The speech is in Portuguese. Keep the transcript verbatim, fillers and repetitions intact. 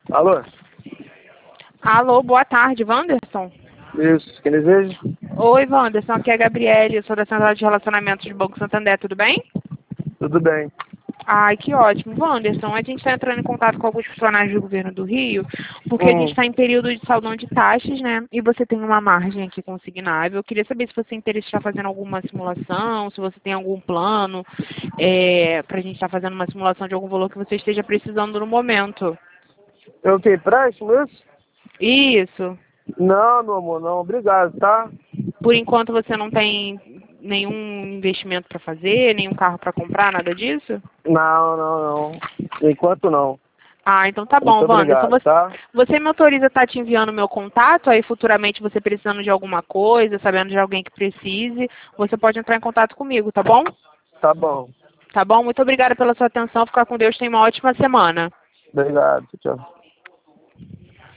Alô? Alô, boa tarde, Wanderson? Isso, quem deseja? Oi, Wanderson, aqui é a Gabriele, eu sou da Central de Relacionamentos do Banco Santander, tudo bem? Tudo bem. Ai, que ótimo. Wanderson, a gente está entrando em contato com alguns funcionários do governo do Rio, porque a gente Hum, está em período de saldão de taxas, né? E você tem uma margem aqui consignável. Eu queria saber se você tem interesse em estar fazendo alguma simulação, se você tem algum plano é, para a gente estar fazendo uma simulação de algum valor que você esteja precisando no momento. é o que? Empréstimo isso? Isso. Não, meu amor, não. Obrigado, tá? Por enquanto você não tem nenhum investimento para fazer, nenhum carro para comprar, nada disso? Não, não, não. Enquanto não. Ah, então tá Muito bom, Wanderson. obrigado, Você, tá? você me autoriza a estar te enviando meu contato, aí futuramente você precisando de alguma coisa, sabendo de alguém que precise, você pode entrar em contato comigo, tá bom? Tá bom. Tá bom? Muito obrigada pela sua atenção. Ficar com Deus. Tenha uma ótima semana. Obrigado, tchau.